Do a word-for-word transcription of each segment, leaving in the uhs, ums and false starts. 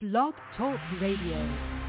Blog Talk Radio.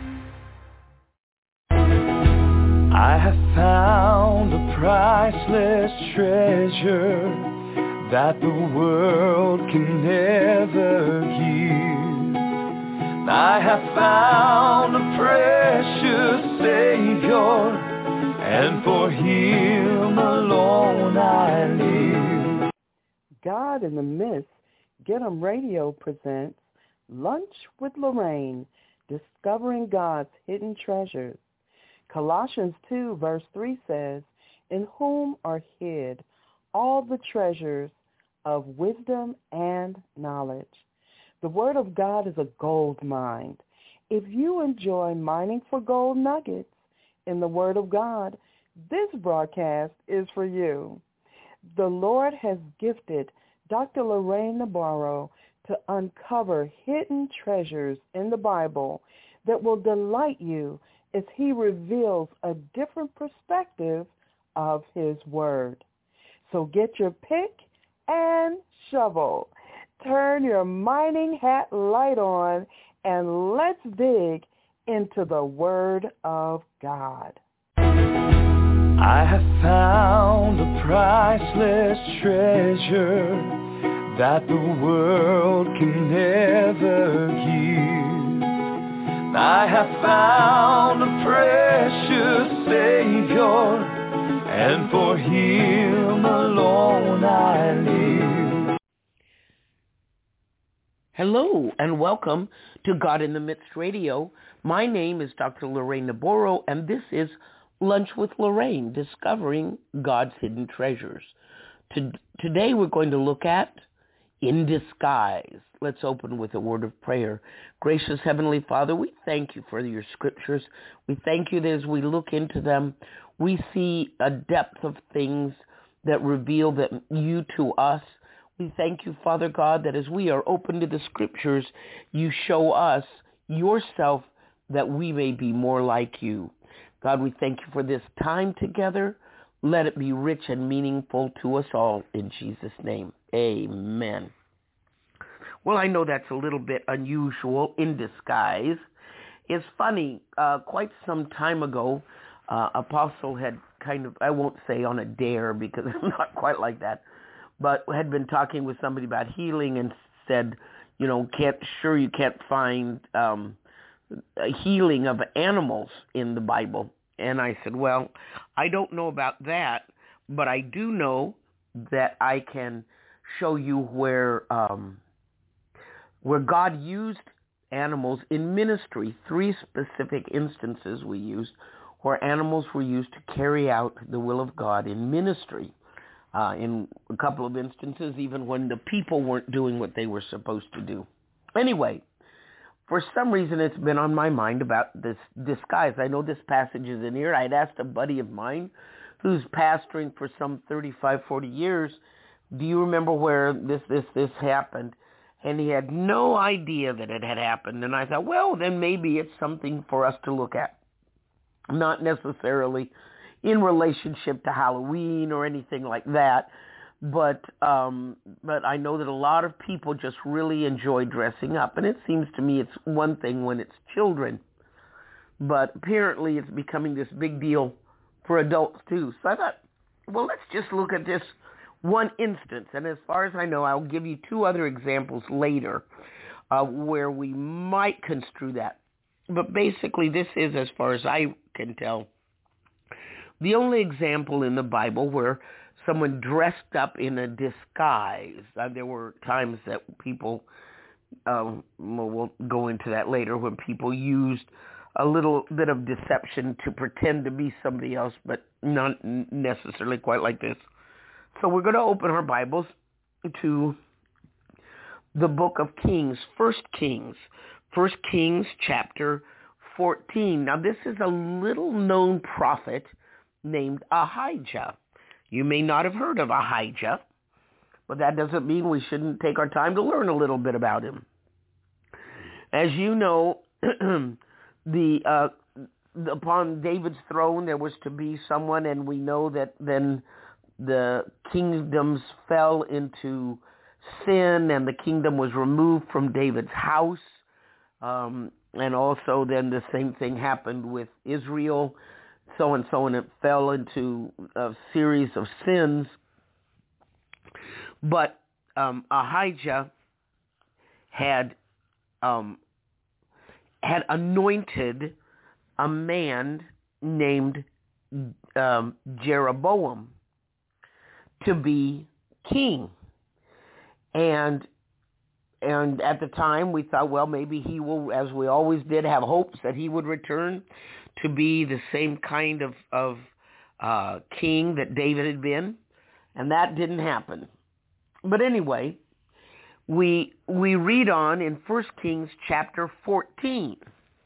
I have found a priceless treasure that the world can never give. I have found a precious Savior, and for Him alone I live. God in the Midst, Get 'em Radio presents Lunch with Lorraine, Discovering God's Hidden Treasures. Colossians two verse three says, in whom are hid all the treasures of wisdom and knowledge. The Word of God is a gold mine. If you enjoy mining for gold nuggets in the Word of God, this broadcast is for you. The Lord has gifted Doctor Lorraine Nabarro to uncover hidden treasures in the Bible that will delight you as he reveals a different perspective of his word. So get your pick and shovel. Turn your mining hat light on, and let's dig into the Word of God. I have found a priceless treasure that the world can never give. I have found a precious Savior, and for Him alone I live. Hello and welcome to God in the Midst Radio. My name is Doctor Lorraine Nabarro, and this is Lunch with Lorraine, Discovering God's Hidden Treasures. To, today we're going to look at In Disguise. Let's open with a word of prayer. Gracious Heavenly Father, we thank you for your scriptures. We thank you that as we look into them, we see a depth of things that reveal that you to us. We thank you, Father God, that as we are open to the scriptures, you show us yourself that we may be more like you. God, we thank you for this time together. Let it be rich and meaningful to us all in Jesus' name. Amen. Well, I know that's a little bit unusual, in disguise. It's funny, uh, quite some time ago, uh, Apostle had kind of, I won't say on a dare because I'm not quite like that, but had been talking with somebody about healing and said, you know, can't sure you can't find um, a healing of animals in the Bible. And I said, well, I don't know about that, but I do know that I can show you where um, where God used animals in ministry. Three specific instances we used where animals were used to carry out the will of God in ministry. Uh, in a couple of instances, even when the people weren't doing what they were supposed to do. Anyway, for some reason, it's been on my mind about this disguise. I know this passage is in here. I'd asked a buddy of mine who's pastoring for some thirty-five, forty years, do you remember where this, this, this happened? And he had no idea that it had happened. And I thought, well, then maybe it's something for us to look at. Not necessarily in relationship to Halloween or anything like that. But um, but I know that a lot of people just really enjoy dressing up. And it seems to me it's one thing when it's children. But apparently it's becoming this big deal for adults too. So I thought, well, let's just look at this one instance. And as far as I know, I'll give you two other examples later uh, where we might construe that. But basically this is, as far as I can tell, the only example in the Bible where someone dressed up in a disguise. Uh, there were times that people, um, well, we'll go into that later, when people used a little bit of deception to pretend to be somebody else, but not necessarily quite like this. So we're going to open our Bibles to the book of Kings, First Kings, First Kings chapter fourteen. Now this is a little known prophet named Ahijah. You may not have heard of Ahijah, but that doesn't mean we shouldn't take our time to learn a little bit about him. As you know, the uh, upon David's throne there was to be someone, and we know that then the kingdoms fell into sin, and the kingdom was removed from David's house. Um, and also then the same thing happened with Israel, so and so, and it fell into a series of sins. But um, Ahijah had um, had anointed a man named um, Jeroboam to be king. And and at the time we thought, well, maybe he will, as we always did, have hopes that he would return to be the same kind of, of uh, king that David had been. And that didn't happen. But anyway, we we read on in First Kings chapter fourteen,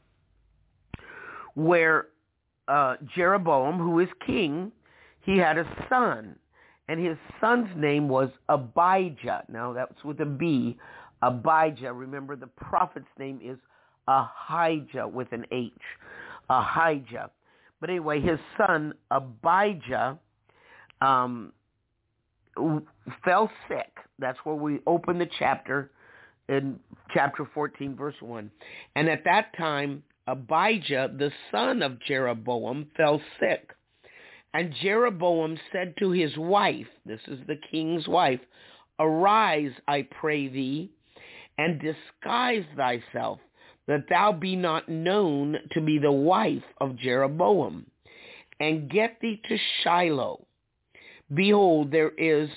where uh, Jeroboam, who is king, he had a son, and his son's name was Abijah. Now, that's with a B, Abijah. Remember, the prophet's name is Ahijah with an H, Ahijah. But anyway, his son Abijah um, fell sick. That's where we open the chapter in chapter fourteen, verse one. And at that time, Abijah, the son of Jeroboam, fell sick. And Jeroboam said to his wife, this is the king's wife, "Arise, I pray thee, and disguise thyself, that thou be not known to be the wife of Jeroboam, and get thee to Shiloh. Behold, there is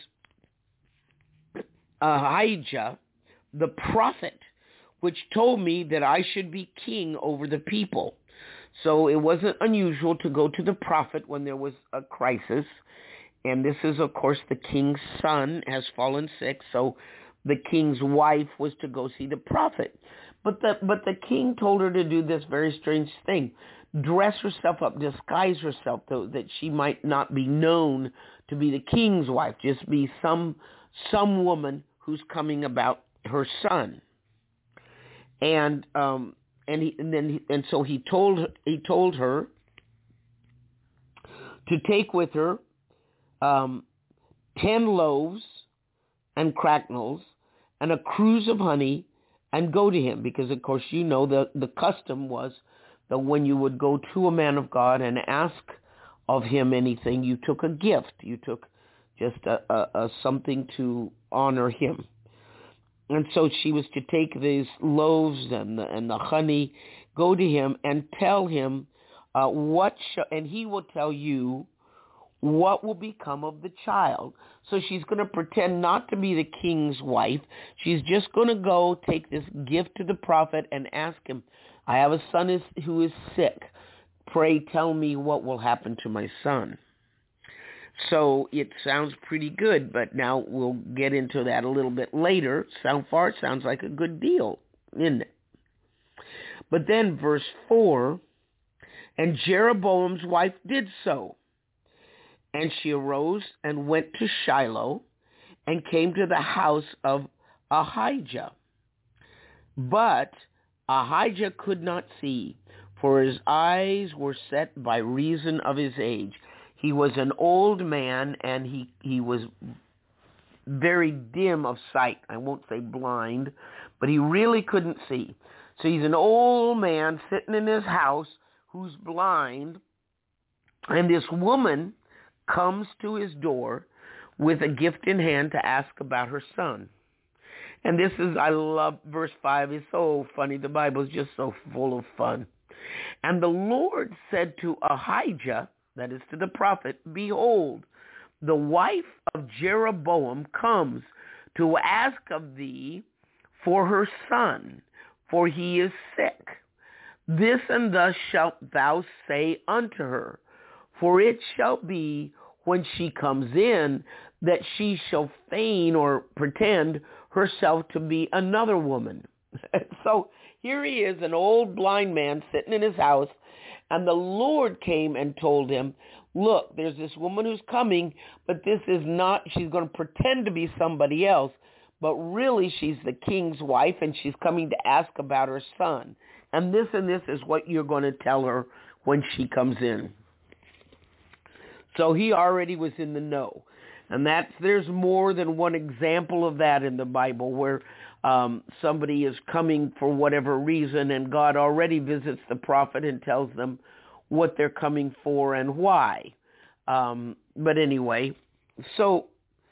Ahijah, the prophet, which told me that I should be king over the people." So it wasn't unusual to go to the prophet when there was a crisis. And this is, of course, the king's son has fallen sick, so the king's wife was to go see the prophet. But the but the king told her to do this very strange thing. Dress herself up, disguise herself, so that she might not be known to be the king's wife, just be some some woman who's coming about her son. And um and he and then he, and so he told he told her to take with her um, ten loaves and cracknels and a cruse of honey, and go to him, because of course you know the the custom was that when you would go to a man of God and ask of him anything, you took a gift, you took just a, a, a something to honor him. And so she was to take these loaves and the, and the honey, go to him and tell him uh, what, sh- and he will tell you what will become of the child. So she's going to pretend not to be the king's wife. She's just going to go take this gift to the prophet and ask him, "I have a son is, who is sick. Pray tell me what will happen to my son." So it sounds pretty good, but now we'll get into that a little bit later. So far, it sounds like a good deal, isn't it? But then verse four, and Jeroboam's wife did so. And she arose and went to Shiloh and came to the house of Ahijah. But Ahijah could not see, for his eyes were set by reason of his age. He was an old man, and he, he was very dim of sight. I won't say blind, but he really couldn't see. So he's an old man sitting in his house who's blind, and this woman comes to his door with a gift in hand to ask about her son. And this is, I love verse five. It's so funny. The Bible is just so full of fun. And the Lord said to Ahijah, that is to the prophet, "Behold, the wife of Jeroboam comes to ask of thee for her son, for he is sick. This and thus shalt thou say unto her, for it shall be when she comes in that she shall feign or pretend herself to be another woman." So here he is, an old blind man sitting in his house, and the Lord came and told him, "Look, there's this woman who's coming, but this is not, she's going to pretend to be somebody else, but really she's the king's wife, and she's coming to ask about her son. And this and this is what you're going to tell her when she comes in." So he already was in the know. And that's, there's more than one example of that in the Bible, where um, somebody is coming for whatever reason, and God already visits the prophet and tells them what they're coming for and why. Um, but anyway, so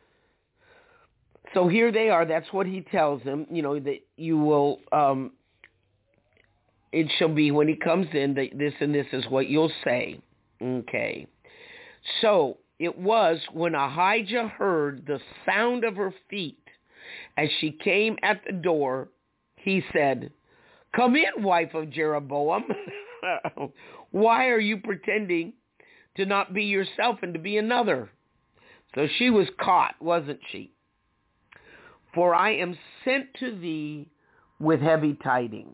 so here they are. That's what he tells them, you know, that you will, um, it shall be when he comes in, that this and this is what you'll say. Okay. So it was when Ahijah heard the sound of her feet as she came at the door, he said, "Come in, wife of Jeroboam. Why are you pretending to not be yourself and to be another?" So she was caught, wasn't she? "For I am sent to thee with heavy tidings.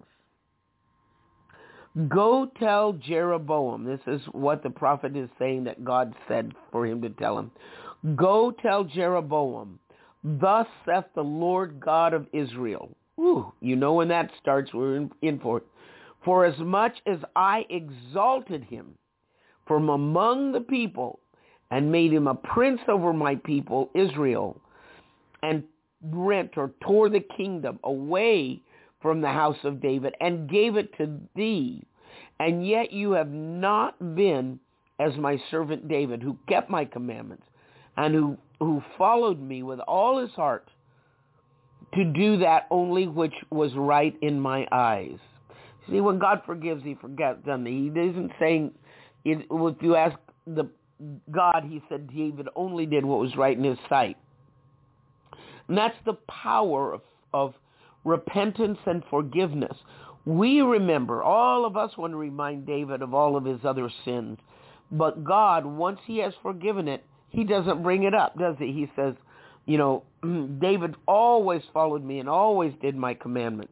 Go tell Jeroboam," this is what the prophet is saying that God said for him to tell him. "Go tell Jeroboam, thus saith the Lord God of Israel." Ooh, you know when that starts, we're in, in for it. "For as much as I exalted him from among the people and made him a prince over my people Israel, and rent or tore the kingdom away from the house of David and gave it to thee, and yet you have not been as my servant David, who kept my commandments and who, who followed me with all his heart to do that only which was right in my eyes." See, when God forgives, he forgets, doesn't he? He isn't saying, if you ask the God, he said David only did what was right in his sight. And that's the power of, of repentance and forgiveness. We remember, all of us want to remind David of all of his other sins. But God, once he has forgiven it, he doesn't bring it up, does he? He says, you know, David always followed me and always did my commandments.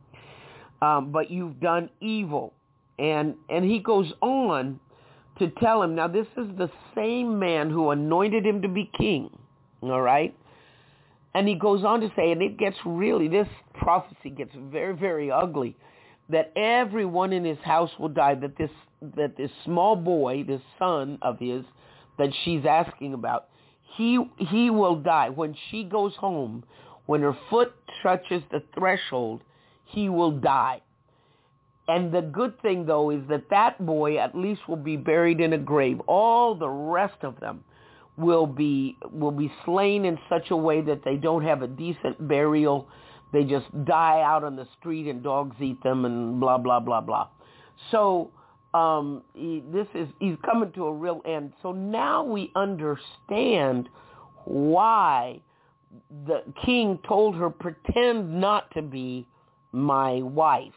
Um, but you've done evil. And, and he goes on to tell him, now this is the same man who anointed him to be king, all right? And he goes on to say, and it gets really, this prophecy gets very, very ugly, that everyone in his house will die, that this that this small boy, this son of his, that she's asking about, he he will die. When she goes home, when her foot touches the threshold, he will die. And the good thing, though, is that that boy at least will be buried in a grave. All the rest of them will be will be slain in such a way that they don't have a decent burial. They just die out on the street and dogs eat them and blah, blah, blah, blah. So um, he, this is he's coming to a real end. So now we understand why the king told her, pretend not to be my wife.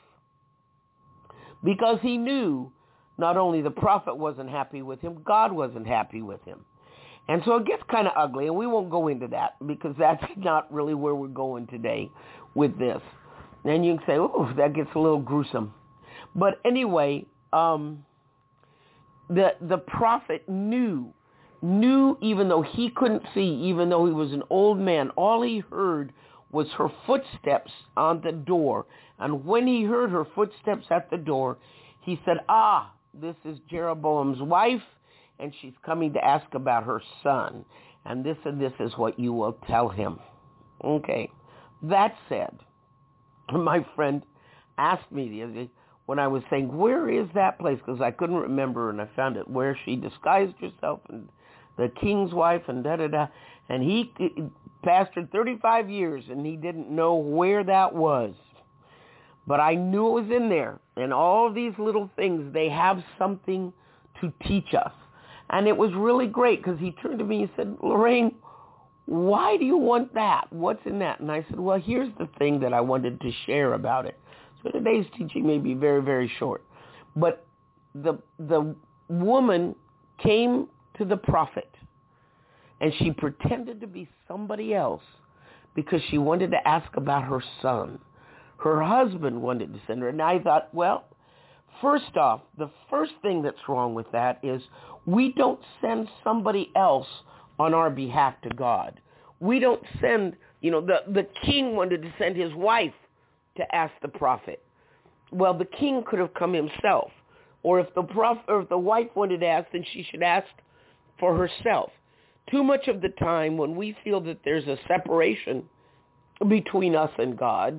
Because he knew not only the prophet wasn't happy with him, God wasn't happy with him. And so it gets kind of ugly, and we won't go into that because that's not really where we're going today with this. And you can say, oh, that gets a little gruesome. But anyway, um, the the prophet knew, knew even though he couldn't see, even though he was an old man, all he heard was her footsteps on the door. And when he heard her footsteps at the door, he said, ah, this is Jeroboam's wife, and she's coming to ask about her son. And this and this is what you will tell him. Okay. That said, my friend asked me the other day when I was saying, where is that place? Because I couldn't remember, and I found it where she disguised herself and the king's wife and da-da-da. And he pastored thirty-five years, and he didn't know where that was. But I knew it was in there. And all of these little things, they have something to teach us. And it was really great because he turned to me and said, Lorraine, why do you want that? What's in that? And I said, well, here's the thing that I wanted to share about it. So today's teaching may be very, very short. But the the woman came to the prophet, and she pretended to be somebody else because she wanted to ask about her son. Her husband wanted to send her. And I thought, well, first off, the first thing that's wrong with that is we don't send somebody else on our behalf to God. We don't send, you know, the, the king wanted to send his wife to ask the prophet. Well, the king could have come himself. Or if the prophet, or if the wife wanted to ask, then she should ask for herself. Too much of the time when we feel that there's a separation, between us and God,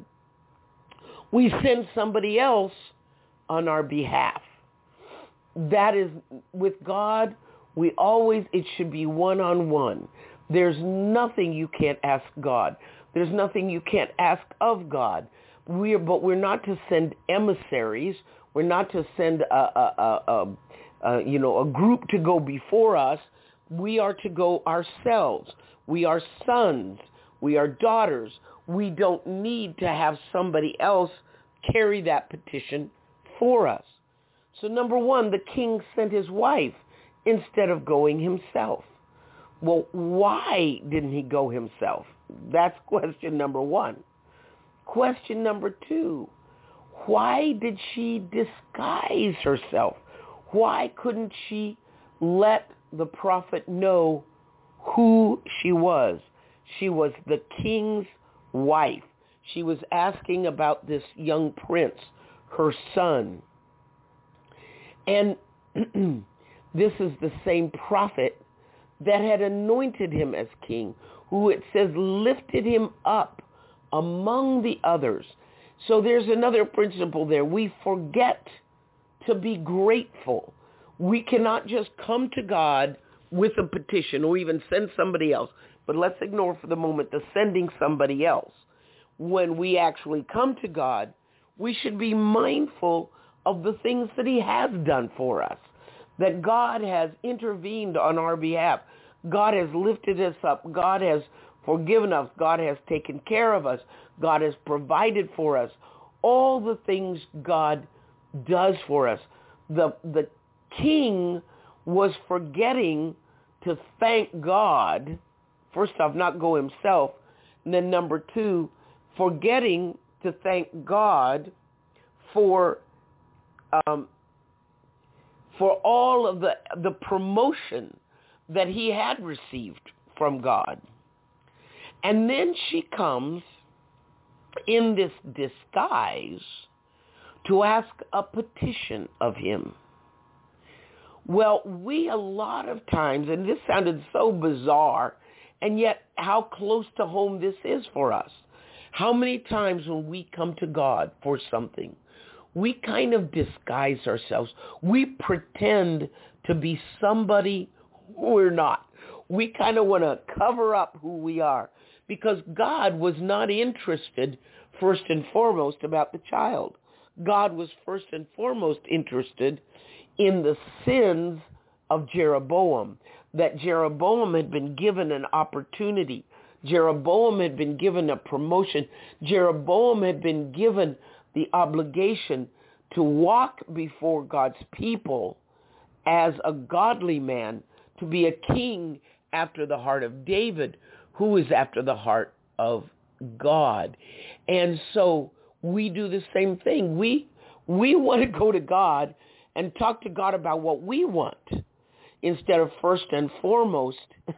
we send somebody else on our behalf. That is, with God, we always, it should be one-on-one. There's nothing you can't ask God. There's nothing you can't ask of God. We're, but we're not to send emissaries. We're not to send a, a, a, a, a, you know, a group to go before us. We are to go ourselves. We are sons. We are daughters. We don't need to have somebody else carry that petition for us. So number one, the king sent his wife instead of going himself. Well, why didn't he go himself? That's question number one. Question number two, why did she disguise herself? Why couldn't she let the prophet know who she was? She was the king's wife. She was asking about this young prince, her son. And this is the same prophet that had anointed him as king, who it says lifted him up among the others. So there's another principle there. We forget to be grateful. We cannot just come to God with a petition or even send somebody else. But let's ignore for the moment the sending somebody else. When we actually come to God, we should be mindful of the things that he has done for us, that God has intervened on our behalf. God has lifted us up. God has forgiven us. God has taken care of us. God has provided for us. All the things God does for us. The, the king was forgetting to thank God. First off, not go himself. And then number two, forgetting to thank God for um, for all of the the promotion that he had received from God. And then she comes in this disguise to ask a petition of him. Well, we a lot of times, and this sounded so bizarre, and yet how close to home this is for us. How many times when we come to God for something, we kind of disguise ourselves. We pretend to be somebody we're not. We kind of want to cover up who we are because God was not interested first and foremost about the child. God was first and foremost interested in the sins of Jeroboam, that Jeroboam had been given an opportunity. Jeroboam had been given a promotion. Jeroboam had been given the obligation to walk before God's people as a godly man, to be a king after the heart of David, who is after the heart of God. And so we do the same thing. We we want to go to God and talk to God about what we want instead of first and foremost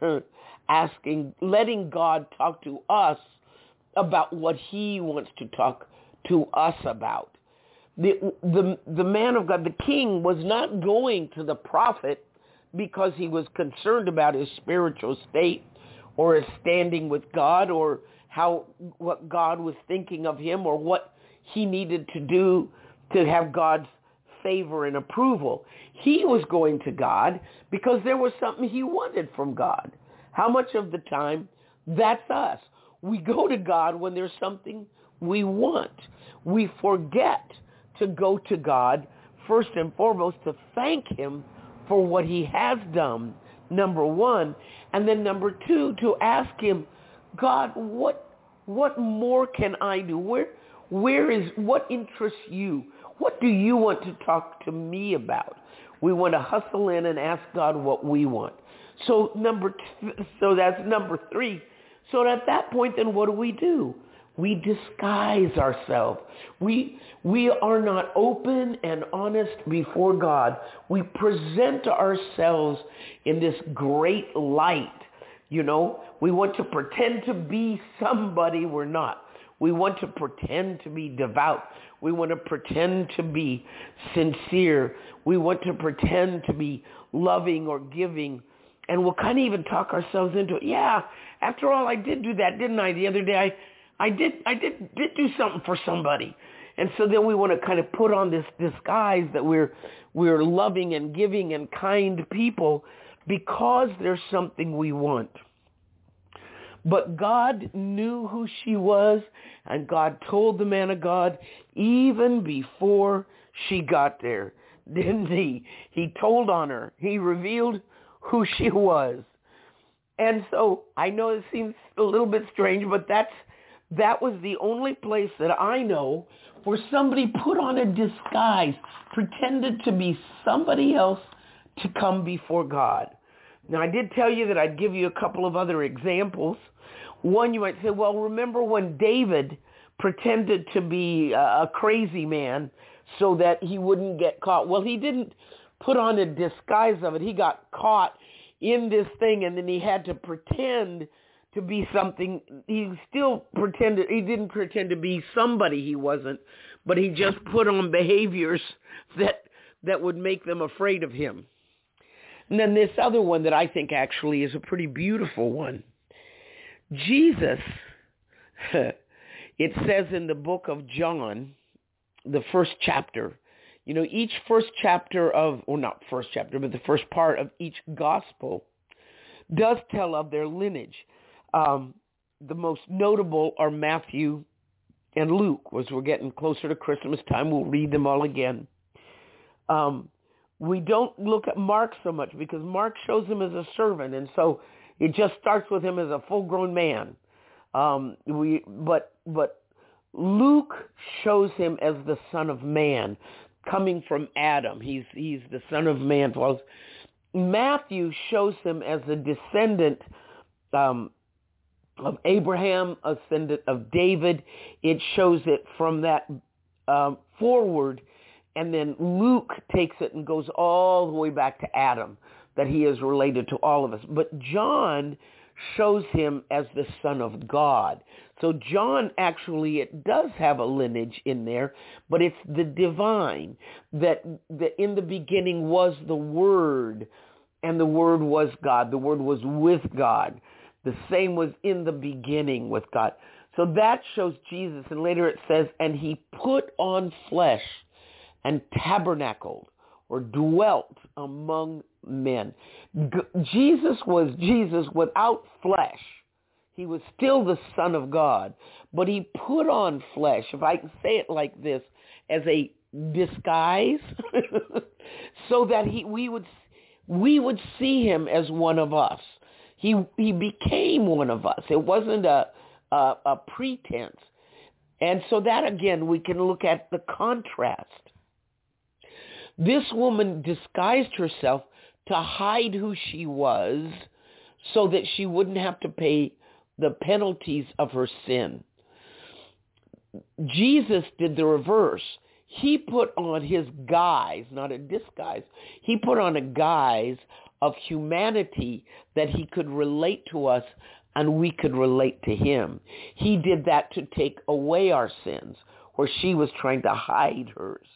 asking, letting God talk to us about what he wants to talk to us about. The, the, the man of God, the king, was not going to the prophet because he was concerned about his spiritual state or his standing with God or how what God was thinking of him or what he needed to do to have God's favor and approval. He was going to God because there was something he wanted from God. How much of the time that's us? We go to God when there's something we want. We forget to go to God first and foremost to thank him for what he has done, number one, and then number two, to ask him, God, what what more can I do? Where where is what interests you? What do you want to talk to me about? We want to hustle in and ask God what we want. So number two, so that's number three. So at that point, then what do we do? We disguise ourselves. We we are not open and honest before God. We present ourselves in this great light. You know, we want to pretend to be somebody we're not. We want to pretend to be devout. We want to pretend to be sincere. We want to pretend to be loving or giving. And we'll kind of even talk ourselves into it. Yeah, after all, I did do that, didn't I? The other day I, I did, I did, did do something for somebody. And so then we want to kind of put on this disguise that we're, we're loving and giving and kind people because there's something we want. But God knew who she was, and God told the man of God even before she got there, didn't he? He told on her. He revealed who she was. And so I know it seems a little bit strange, but that's that was the only place that I know where somebody put on a disguise, pretended to be somebody else to come before God. Now, I did tell you that I'd give you a couple of other examples. One, you might say, well, remember when David pretended to be a crazy man so that he wouldn't get caught? Well, he didn't put on a disguise of it. He got caught in this thing, and then he had to pretend to be something. He still pretended, he didn't pretend to be somebody he wasn't, but he just put on behaviors that that would make them afraid of him. And then this other one that I think actually is a pretty beautiful one. Jesus, it says in the book of John, the first chapter, you know, each first chapter of, or not first chapter, but the first part of each gospel does tell of their lineage. Um, the most notable are Matthew and Luke. As we're getting closer to Christmas time, we'll read them all again. Um, we don't look at Mark so much because Mark shows him as a servant, and so it just starts with him as a full-grown man. Um, we, but but Luke shows him as the Son of Man, coming from Adam. He's he's the Son of Man. Well, Matthew shows him as a descendant um, of Abraham, a descendant of David. It shows it from that um, forward, and then Luke takes it and goes all the way back to Adam, that he is related to all of us. But John shows him as the Son of God. So John actually, it does have a lineage in there, but it's the divine, that, that in the beginning was the Word, and the Word was God. The Word was with God. The same was in the beginning with God. So that shows Jesus. And later it says, and he put on flesh and tabernacled or dwelt among men. G- Jesus was Jesus without flesh. He was still the Son of God, but he put on flesh, if I can say it like this, as a disguise, so that he we would we would see him as one of us. He he became one of us. It wasn't a a, a pretense, and so that again we can look at the contrast. This woman disguised herself to hide who she was, so that she wouldn't have to pay the penalties of her sin. Jesus did the reverse. He put on his guise, not a disguise, he put on a guise of humanity that he could relate to us and we could relate to him. He did that to take away our sins, where she was trying to hide hers.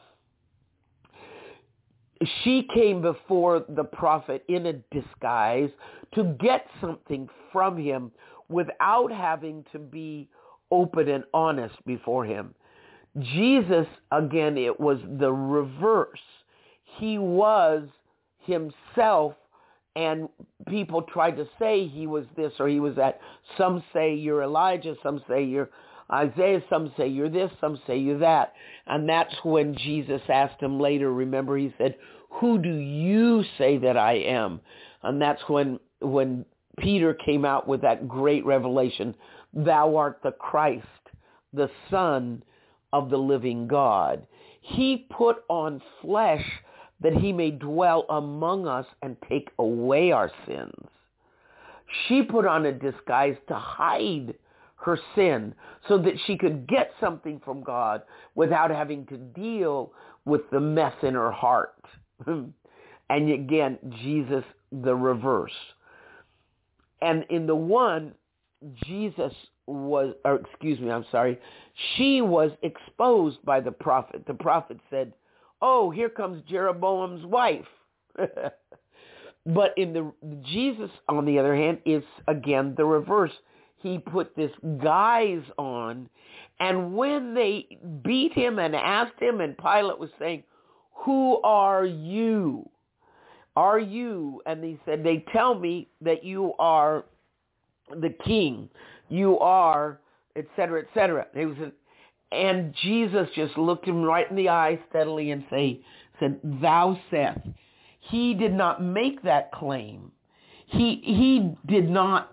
She came before the prophet in a disguise to get something from him without having to be open and honest before him. Jesus, again, it was the reverse. He was himself, and people tried to say he was this or he was that. Some say you're Elijah, some say you're Isaiah, some say you're this, some say you're that. And that's when Jesus asked him later, remember, he said, who do you say that I am? And that's when when Peter came out with that great revelation, thou art the Christ, the Son of the living God. He put on flesh that he may dwell among us and take away our sins. She put on a disguise to hide her sin so that she could get something from God without having to deal with the mess in her heart. And again, Jesus, the reverse. And in the one, Jesus was, or excuse me, I'm sorry, she was exposed by the prophet. The prophet said, oh, here comes Jeroboam's wife. But in the Jesus, on the other hand, is again the reverse. he put this guise on. And when they beat him and asked him, and Pilate was saying, who are you? Are you? And he said, they tell me that you are the king. You are, et cetera, et cetera. It was a, and Jesus just looked him right in the eye steadily and say, said, thou sayest. He did not make that claim. He he did not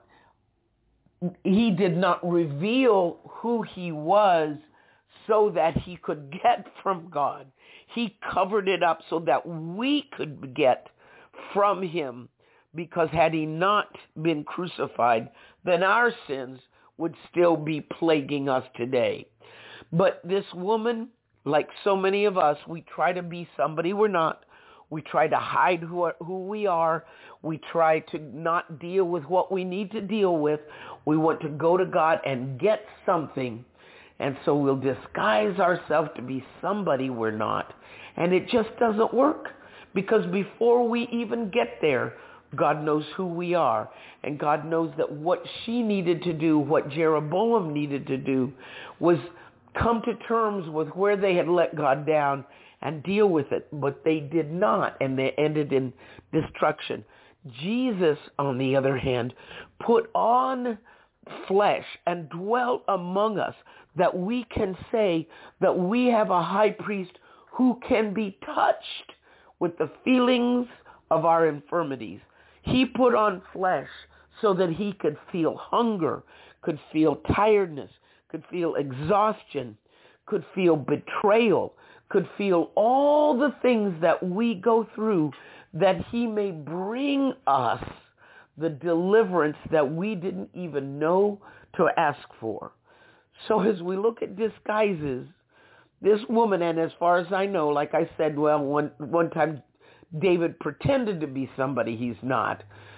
he did not reveal who he was so that he could get from God. He covered it up so that we could get from him, because had he not been crucified, then our sins would still be plaguing us today. But this woman, like so many of us, we try to be somebody we're not. We try to hide who, are, who we are. We try to not deal with what we need to deal with. We want to go to God and get something. And so we'll disguise ourselves to be somebody we're not. And it just doesn't work, because before we even get there, God knows who we are. And God knows that what she needed to do, what Jeroboam needed to do, was come to terms with where they had let God down and deal with it. But they did not, and they ended in destruction. Jesus, on the other hand, put on flesh and dwelt among us, that we can say that we have a high priest who can be touched with the feelings of our infirmities. He put on flesh so that he could feel hunger, could feel tiredness, could feel exhaustion, could feel betrayal, could feel all the things that we go through, that he may bring us the deliverance that we didn't even know to ask for. So as we look at disguises, this woman, and as far as I know, like I said, well, one one time David pretended to be somebody he's not.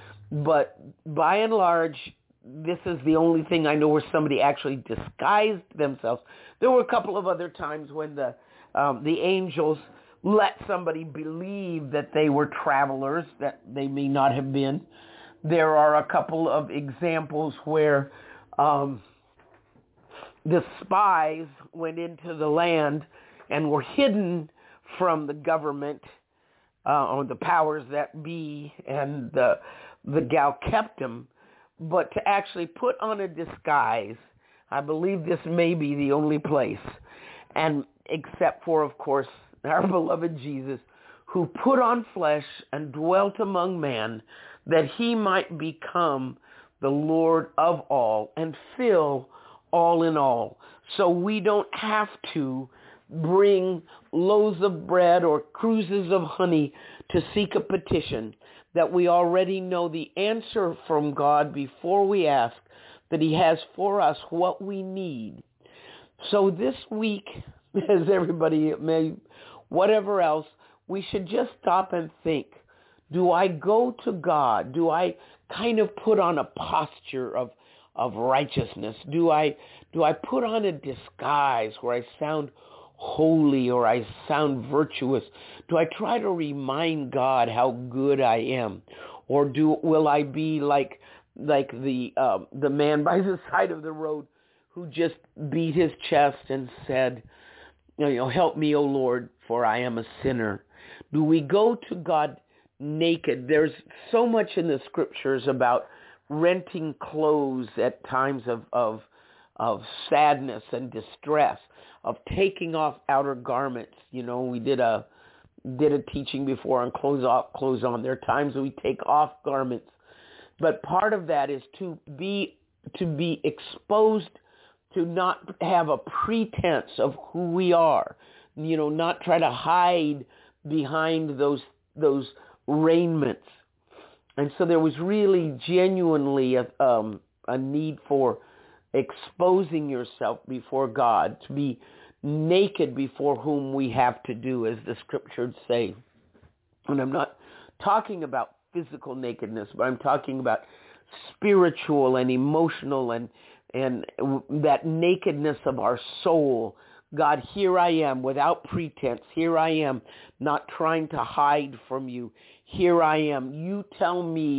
But by and large, this is the only thing I know where somebody actually disguised themselves. There were a couple of other times when the um, the angels let somebody believe that they were travelers, that they may not have been. There are a couple of examples where um, the spies went into the land and were hidden from the government uh, or the powers that be, and the, the gal kept them. But to actually put on a disguise, I believe this may be the only place, and except for, of course, our beloved Jesus, who put on flesh and dwelt among man, that he might become the Lord of all and fill all in all. So we don't have to bring loaves of bread or cruises of honey to seek a petition, that we already know the answer from God before we ask, that he has for us what we need. So this week, as everybody may, whatever else, we should just stop and think, do I go to God? Do I kind of put on a posture of of righteousness? Do I do I put on a disguise where I sound holy or I sound virtuous? Do I try to remind God how good I am? Or do will I be like like the uh, the man by the side of the road who just beat his chest and said, you know, help me, O Lord, for I am a sinner? Do we go to God naked? There's so much in the scriptures about renting clothes at times of, of, of sadness and distress, of taking off outer garments. You know, we did a, did a teaching before on clothes off, clothes on. There are times we take off garments, but part of that is to be, to be exposed, to not have a pretense of who we are, you know, not try to hide behind those those raiments. And so there was really genuinely a, um, a need for exposing yourself before God, to be naked before whom we have to do, as the scriptures say. And I'm not talking about physical nakedness, but I'm talking about spiritual and emotional and and that nakedness of our soul. God, here I am without pretense. Here I am not trying to hide from you. Here I am. You tell me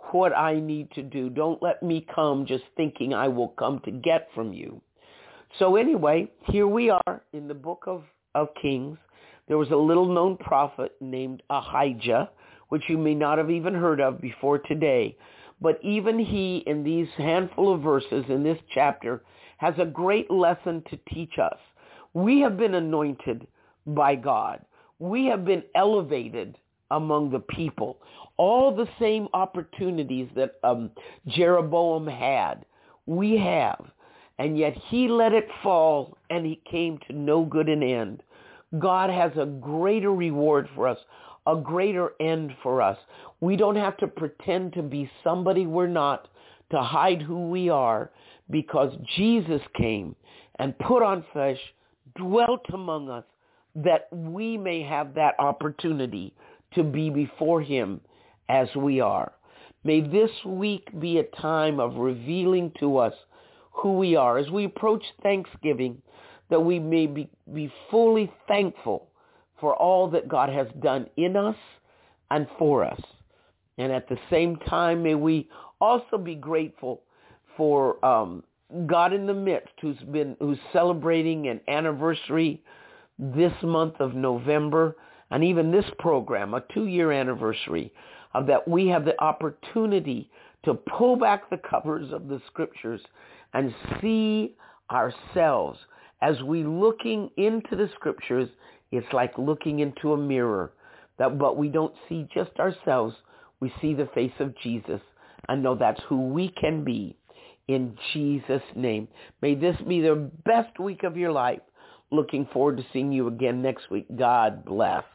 what I need to do. Don't let me come just thinking I will come to get from you. So anyway, here we are in the book of, of Kings. There was a little-known prophet named Ahijah, which you may not have even heard of before today. But even he, in these handful of verses in this chapter, has a great lesson to teach us. We have been anointed by God. We have been elevated among the people. All the same opportunities that um, Jeroboam had, we have. And yet he let it fall, and he came to no good an end. God has a greater reward for us, a greater end for us. We don't have to pretend to be somebody we're not, to hide who we are, because Jesus came and put on flesh, dwelt among us, that we may have that opportunity to be before him as we are. May this week be a time of revealing to us who we are. As we approach Thanksgiving, that we may be, be fully thankful for all that God has done in us and for us. And at the same time, may we also be grateful for um, God in the midst, who's been who's celebrating an anniversary this month of November, and even this program, a two-year anniversary, of that we have the opportunity to pull back the covers of the scriptures and see ourselves. As we looking into the scriptures, it's like looking into a mirror. That, but we don't see just ourselves. We see the face of Jesus and know that's who we can be in Jesus' name. May this be the best week of your life. Looking forward to seeing you again next week. God bless.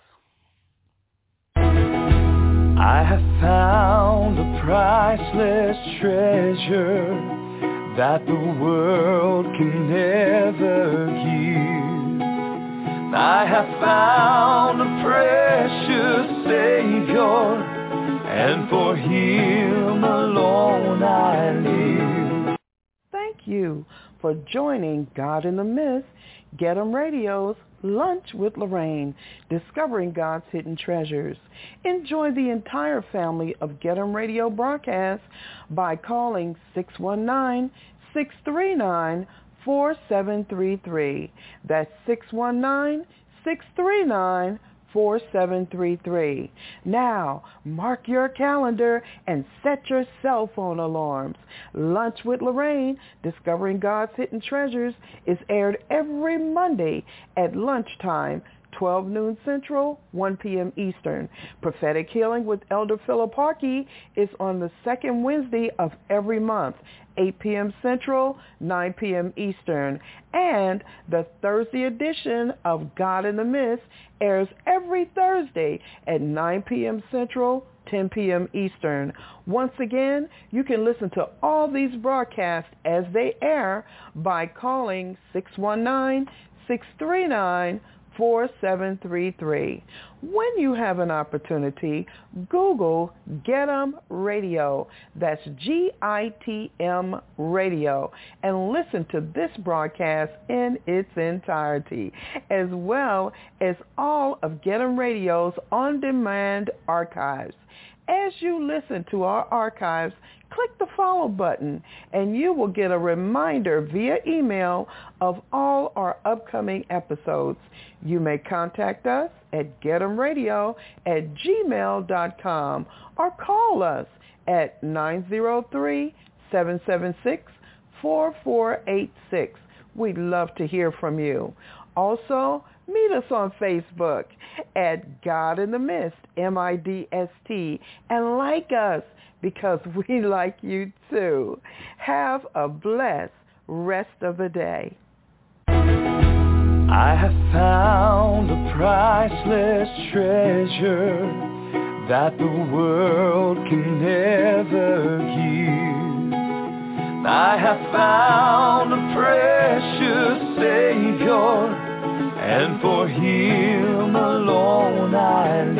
I have found a priceless treasure that the world can never give. I have found a precious Savior, and for him alone I live. Thank you for joining God in the Midst, Get 'em Radio's Lunch with Lorraine, discovering God's hidden treasures. Enjoy the entire family of Get 'em Radio broadcasts by calling six one nine, six three nine, four seven three three. That's six one nine, six three nine, four seven three three. Now, mark your calendar and set your cell phone alarms. Lunch with Lorraine, Discovering God's Hidden Treasures, is aired every Monday at lunchtime, twelve noon Central, one p.m. Eastern. Prophetic Healing with Elder Philip Harkey is on the second Wednesday of every month, eight p.m. Central, nine p.m. Eastern. And the Thursday edition of God in the Midst airs every Thursday at nine p.m. Central, ten p.m. Eastern. Once again, you can listen to all these broadcasts as they air by calling six one nine, six three nine, four seven three three. When you have an opportunity, Google Get 'em Radio. That's G I T M Radio. And listen to this broadcast in its entirety, as well as all of Get 'em Radio's on-demand archives. As you listen to our archives, click the follow button and you will get a reminder via email of all our upcoming episodes. You may contact us at get em radio at gmail dot com or call us at nine zero three, seven seven six, four four eight six. We'd love to hear from you. Also, meet us on Facebook at God in the Midst, M I D S T, and like us because we like you too. Have a blessed rest of the day. I have found a priceless treasure that the world can never give. I have found a precious Savior, and for him alone I live.